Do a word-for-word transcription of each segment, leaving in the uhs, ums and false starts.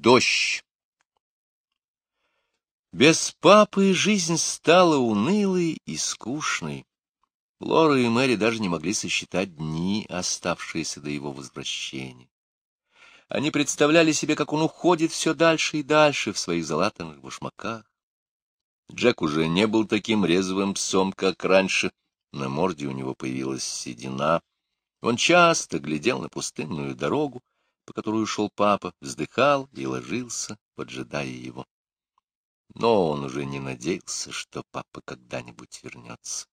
Дождь. Без папы жизнь стала унылой и скучной. Лора и Мэри даже не могли сосчитать дни, оставшиеся до его возвращения. Они представляли себе, как он уходит все дальше и дальше в своих залатанных башмаках. Джек уже не был таким резвым псом, как раньше. На морде у него появилась седина. Он часто глядел на пустынную дорогу, по которой шел папа, вздыхал и ложился, поджидая его. Но он уже не надеялся, что папа когда-нибудь вернется.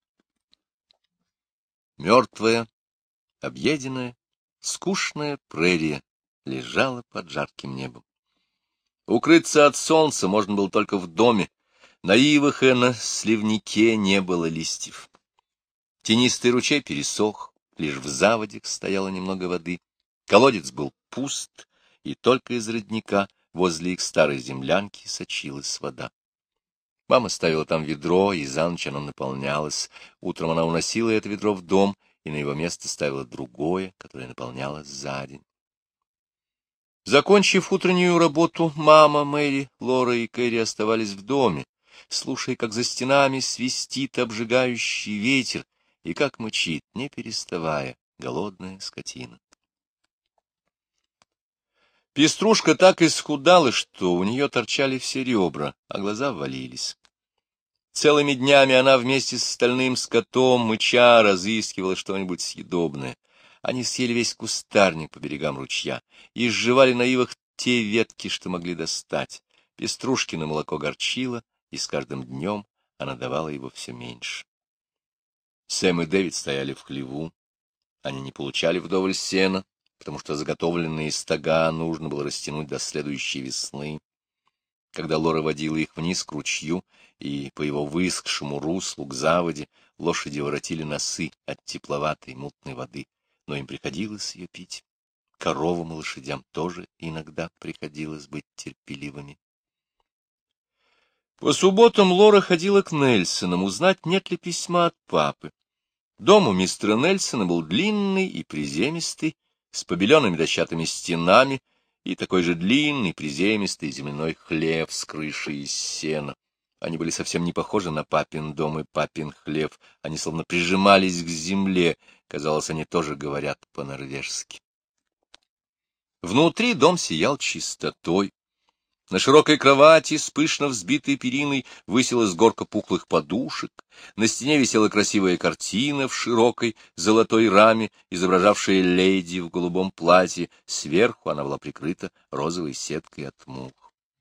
Мертвая, объеденная, скучная прерия лежала под жарким небом. Укрыться от солнца можно было только в доме. На ивах и на сливнике не было листьев. Тенистый ручей пересох, лишь в заводях стояло немного воды. Колодец был пуст, и только из родника возле их старой землянки сочилась вода. Мама ставила там ведро, и за ночь оно наполнялось. Утром она уносила это ведро в дом, и на его место ставила другое, которое наполнялось за день. Закончив утреннюю работу, мама, Мэри, Лора и Кэрри оставались в доме, слушая, как за стенами свистит обжигающий ветер и как мычит, не переставая, голодная скотина. Пеструшка так исхудала, что у нее торчали все ребра, а глаза ввалились. Целыми днями она вместе с остальным скотом, мыча, разыскивала что-нибудь съедобное. Они съели весь кустарник по берегам ручья и сживали на ивах те ветки, что могли достать. Пеструшкино молоко горчило, и с каждым днем она давала его все меньше. Сэм и Дэвид стояли в хлеву. Они не получали вдоволь сена, потому что заготовленные стога нужно было растянуть до следующей весны. Когда Лора водила их вниз к ручью и по его высохшему руслу к заводе, лошади воротили носы от тепловатой мутной воды, но им приходилось ее пить. Коровам и лошадям тоже иногда приходилось быть терпеливыми. По субботам Лора ходила к Нельсонам узнать, нет ли письма от папы. Дом у мистера Нельсона был длинный и приземистый, с побеленными дощатыми стенами, и такой же длинный, приземистый земляной хлев с крышей из сена. Они были совсем не похожи на папин дом и папин хлев, они словно прижимались к земле, казалось, они тоже говорят по-норвежски. Внутри дом сиял чистотой. На широкой кровати с пышно взбитой периной высилась горка пухлых подушек, на стене висела красивая картина в широкой золотой раме, изображавшая леди в голубом платье, сверху она была прикрыта розовой сеткой от мух.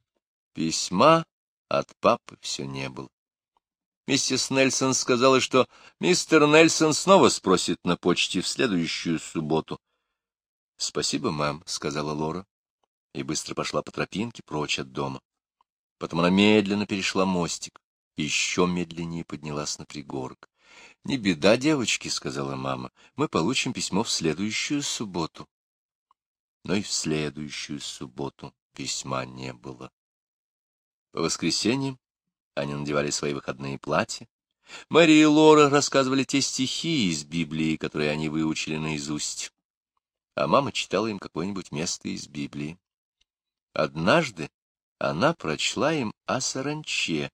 Письма от папы все не было. Миссис Нельсон сказала, что мистер Нельсон снова спросит на почте в следующую субботу. — Спасибо, мэм, — сказала Лора, и быстро пошла по тропинке прочь от дома. Потом она медленно перешла мостик и еще медленнее поднялась на пригорок. — Не беда, девочки, — сказала мама, — мы получим письмо в следующую субботу. Но и в следующую субботу письма не было. По воскресеньям они надевали свои выходные платья. Мэри и Лора рассказывали те стихи из Библии, которые они выучили наизусть, а мама читала им какое-нибудь место из Библии. Однажды она прочла им о саранче.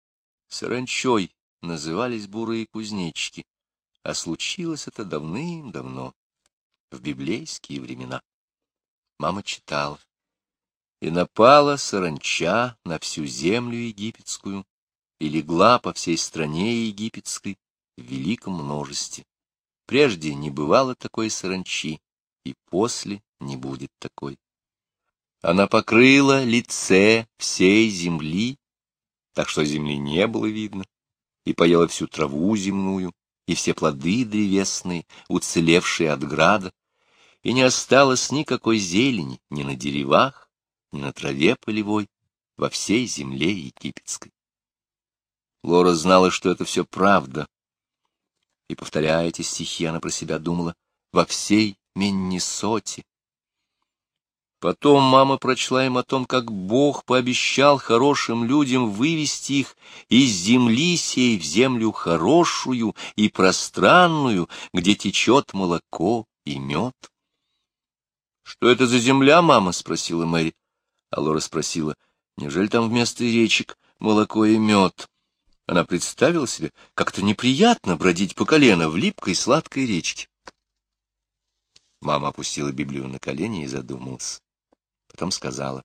Саранчой назывались бурые кузнечики, а случилось это давным-давно, в библейские времена. Мама читала: «И напала саранча на всю землю египетскую, и легла по всей стране египетской в великом множестве. Прежде не бывало такой саранчи, и после не будет такой. Она покрыла лице всей земли, так что земли не было видно, и поела всю траву земную, и все плоды древесные, уцелевшие от града, и не осталось никакой зелени ни на деревах, ни на траве полевой, во всей земле египетской». Лора знала, что это все правда, и, повторяя эти стихи, она про себя думала: «Во всей Миннесоте». Потом мама прочла им о том, как Бог пообещал хорошим людям вывести их из земли сей в землю хорошую и пространную, где течет молоко и мед. — Что это за земля, мама? — спросила Мэри. А Лора спросила, неужели там вместо речек молоко и мед? Она представила себе, как-то неприятно бродить по колено в липкой сладкой речке. Мама опустила Библию на колени и задумалась. Потом сказала,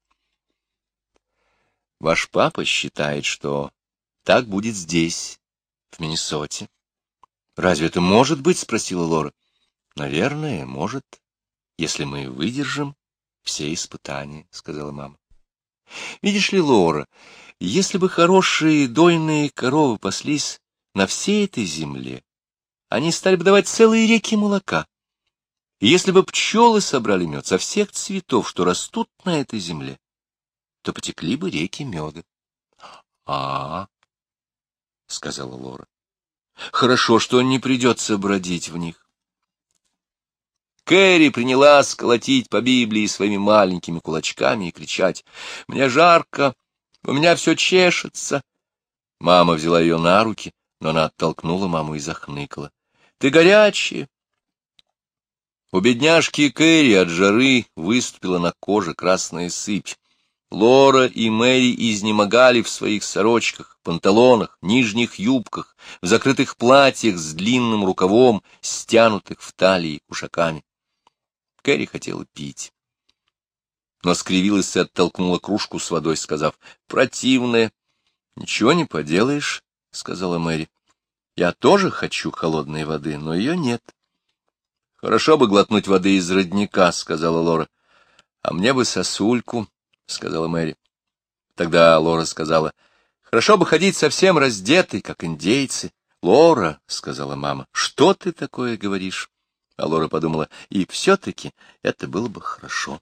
ваш папа считает, что так будет здесь, в Миннесоте. Разве это может быть? — спросила Лора. — Наверное, может, если мы выдержим все испытания, — сказала мама. Видишь ли, Лора, если бы хорошие дойные коровы паслись на всей этой земле, они стали бы давать целые реки молока. И если бы пчелы собрали мед со всех цветов, что растут на этой земле, то потекли бы реки меда. — А, — сказала Лора, — хорошо, что не придется бродить в них. Кэрри принялась колотить по Библии своими маленькими кулачками и кричать: «Мне жарко, у меня все чешется». Мама взяла ее на руки, но она оттолкнула маму и захныкала: «Ты горячая». У бедняжки Кэрри от жары выступила на коже красная сыпь. Лора и Мэри изнемогали в своих сорочках, панталонах, нижних юбках, в закрытых платьях с длинным рукавом, стянутых в талии кушаками. Кэрри хотела пить, но скривилась и оттолкнула кружку с водой, сказав: «Противная». «Ничего не поделаешь», — сказала Мэри. «Я тоже хочу холодной воды, но ее нет». «Хорошо бы глотнуть воды из родника», — сказала Лора. «А мне бы сосульку», — сказала Мэри. Тогда Лора сказала: «Хорошо бы ходить совсем раздетой, как индейцы». «Лора», — сказала мама, — «что ты такое говоришь?» А Лора подумала: и все-таки это было бы хорошо.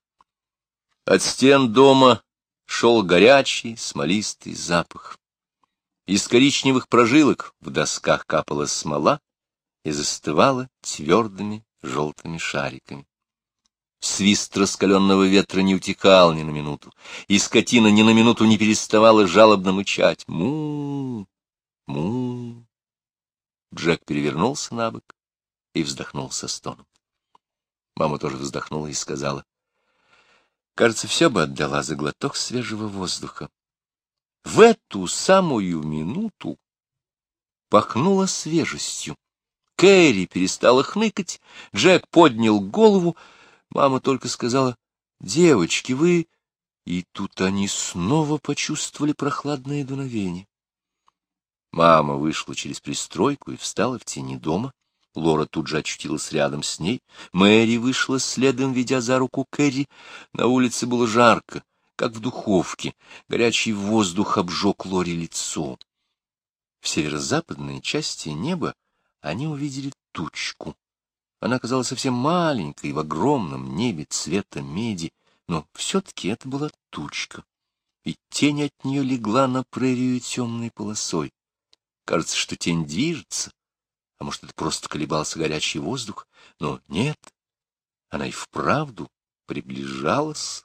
От стен дома шел горячий смолистый запах. Из коричневых прожилок в досках капала смола и застывала твердыми желтыми шариками. Свист раскаленного ветра не утихал ни на минуту, и скотина ни на минуту не переставала жалобно мычать. Му, му. Джек перевернулся на бок и вздохнул со стоном. Мама тоже вздохнула и сказала: «Кажется, все бы отдала за глоток свежего воздуха». В эту самую минуту пахнуло свежестью. Кэрри перестала хныкать, Джек поднял голову. Мама только сказала: «Девочки, вы...» И тут они снова почувствовали прохладное дуновение. Мама вышла через пристройку и встала в тени дома. Лора тут же очутилась рядом с ней. Мэри вышла следом, ведя за руку Кэрри. На улице было жарко, как в духовке. Горячий воздух обжег Лоре лицо. В северо-западной части неба они увидели тучку. Она казалась совсем маленькой в огромном небе цвета меди, но все-таки это была тучка, и тень от нее легла на прерию темной полосой. Кажется, что тень движется, а может, это просто колебался горячий воздух, но нет, она и вправду приближалась.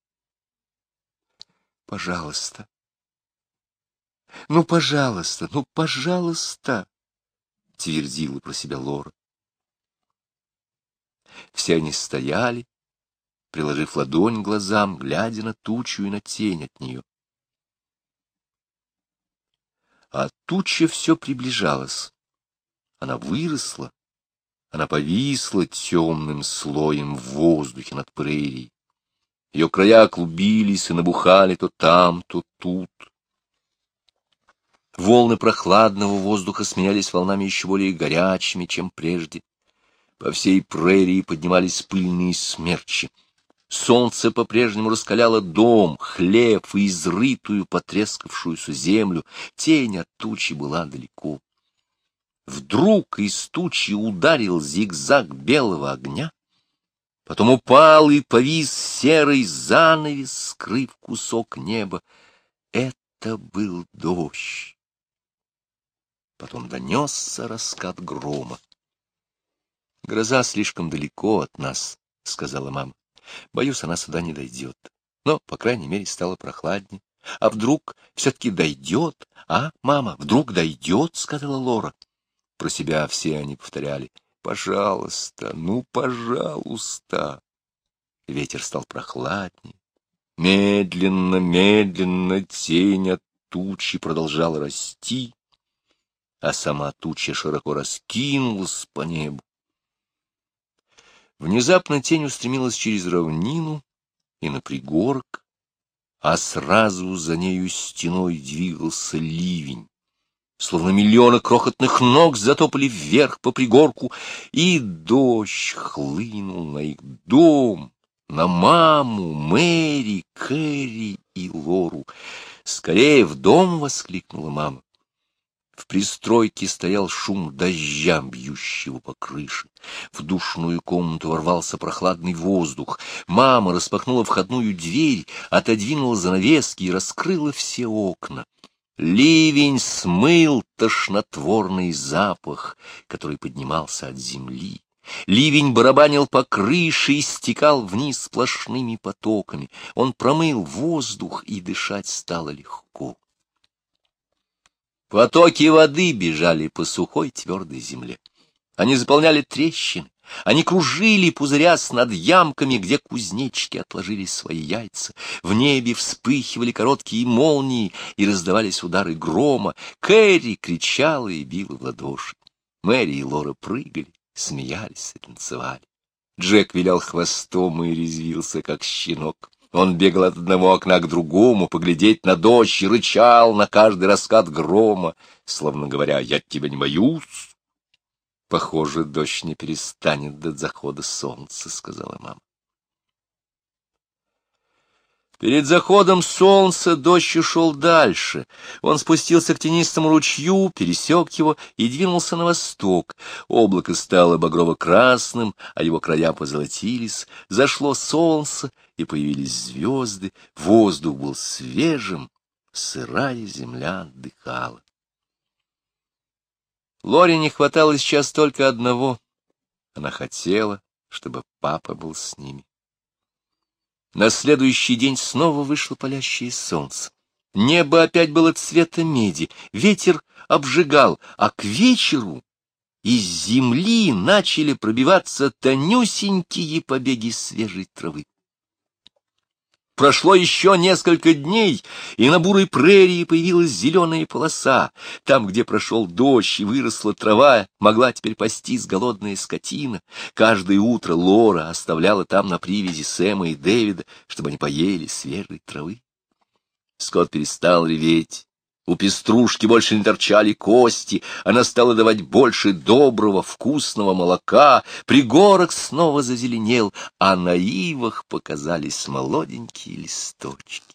«Пожалуйста, ну, пожалуйста, ну, пожалуйста», — твердила про себя Лора. Все они стояли, приложив ладонь к глазам, глядя на тучу и на тень от нее. А туча все приближалась. Она выросла, она повисла темным слоем в воздухе над прерией. Ее края клубились и набухали то там, то тут. Волны прохладного воздуха сменялись волнами еще более горячими, чем прежде. По всей прерии поднимались пыльные смерчи. Солнце по-прежнему раскаляло дом, хлеб и изрытую потрескавшуюся землю. Тень от тучи была далеко. Вдруг из тучи ударил зигзаг белого огня, потом упал и повис серый занавес, скрыв кусок неба. Это был дождь. Потом донесся раскат грома. «Гроза слишком далеко от нас», — сказала мама. «Боюсь, она сюда не дойдет. Но, по крайней мере, стало прохладнее. А вдруг все-таки дойдет? А, мама, вдруг дойдет?» — сказала Лора. Про себя все они повторяли: «Пожалуйста, ну, пожалуйста». Ветер стал прохладнее, Медленно, медленно тень от тучи продолжала расти, а сама туча широко раскинулась по небу. Внезапно тень устремилась через равнину и на пригорок, а сразу за нею стеной двигался ливень. Словно миллионы крохотных ног затопали вверх по пригорку, и дождь хлынул на их дом, на маму, Мэри, Кэрри и Лору. «Скорее в дом!» — воскликнула мама. В пристройке стоял шум дождя, бьющего по крыше. В душную комнату ворвался прохладный воздух. Мама распахнула входную дверь, отодвинула занавески и раскрыла все окна. Ливень смыл тошнотворный запах, который поднимался от земли. Ливень барабанил по крыше и стекал вниз сплошными потоками. Он промыл воздух, и дышать стало легко. Потоки воды бежали по сухой твердой земле. Они заполняли трещины, они кружили, пузырясь над ямками, где кузнечики отложили свои яйца. В небе вспыхивали короткие молнии, и раздавались удары грома. Кэрри кричала и била в ладоши. Мэри и Лора прыгали, смеялись и танцевали. Джек вилял хвостом и резвился, как щенок. Он бегал от одного окна к другому, поглядеть на дождь, и рычал на каждый раскат грома, словно говоря: «Я тебя не боюсь». «Похоже, дождь не перестанет до захода солнца», — сказала мама. Перед заходом солнца дождь ушел дальше. Он спустился к тенистому ручью, пересек его и двинулся на восток. Облако стало багрово-красным, а его края позолотились. Зашло солнце, и появились звезды. Воздух был свежим, сырая земля отдыхала. Лоре не хватало сейчас только одного. Она хотела, чтобы папа был с ними. На следующий день снова вышло палящее солнце. Небо опять было цвета меди, ветер обжигал, а к вечеру из земли начали пробиваться тонюсенькие побеги свежей травы. Прошло еще несколько дней, и на бурой прерии появилась зеленая полоса. Там, где прошел дождь и выросла трава, могла теперь пастись голодная скотина. Каждое утро Лора оставляла там на привязи Сэма и Дэвида, чтобы они поели свежей травы. Скот перестал реветь. У пеструшки больше не торчали кости, она стала давать больше доброго, вкусного молока, пригорок снова зазеленел, а на ивах показались молоденькие листочки.